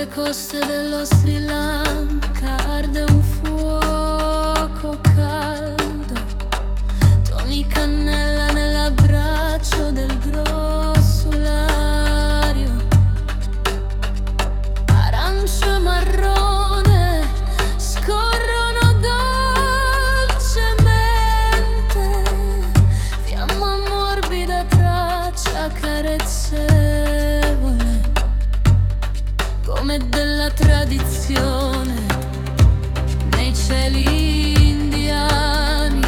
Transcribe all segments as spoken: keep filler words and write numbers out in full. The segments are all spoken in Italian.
sulle coste dello Sri Lanka arde un fuoco caldo, toni cannella nell'abbraccio del grossulario, arancio e marrone scorrono dolcemente, fiamma morbida traccia carezzevole come della tradizione nei cieli indiani,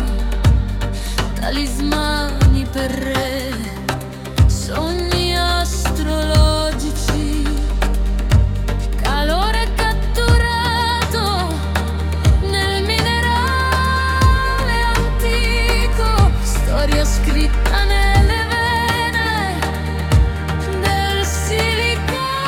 talismani per re, sogni astrologici, calore catturato nel minerale antico, storia scritta nelle vene del silicato.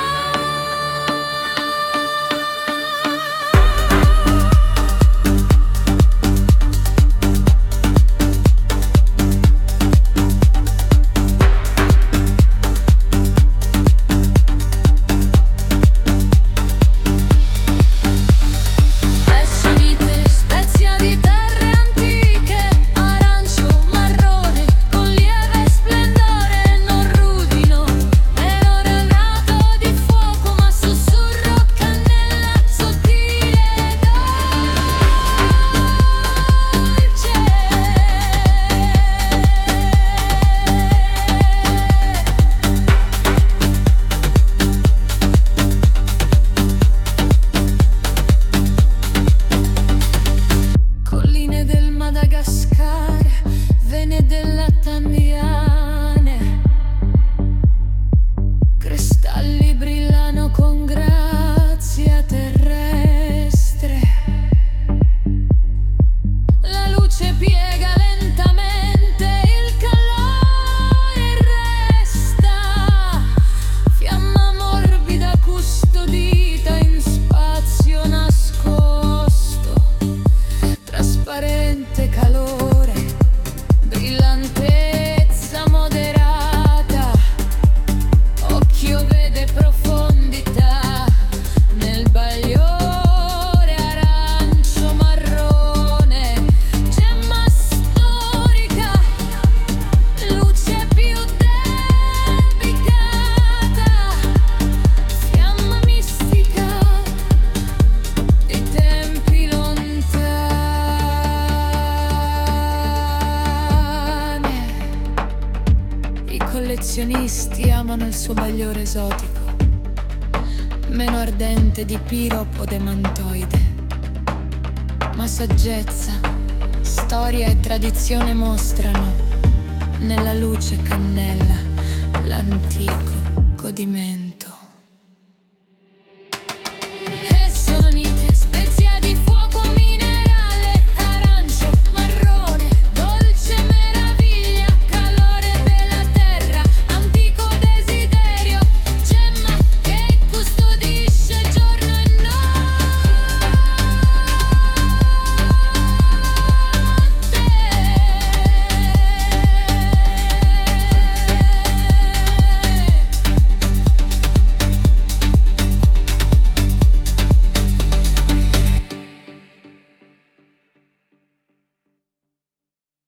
Escimite, spezia di terre antiche, arancio, marrone, con lieve splendore, non rudino, melore nato di fuoco, ma sussurro cannella sottile e dolce. Colline del Madagascar, vene della Tandiane, cristalli brillano con grazia terrestre, la luce piega lentamente, il calore resta, fiamma morbida custodita in spazio nascosto, trasparente calore, brillantezza moderata, occhio vede profondità nel bagliore arancio marrone, gemma storica, luce più delicata, fiamma mistica di tempi lontani. I collezionisti amano il suo bagliore esotico, meno ardente di piropo demantoide, ma saggezza, storia e tradizione mostrano nella luce cannella l'antico godimento.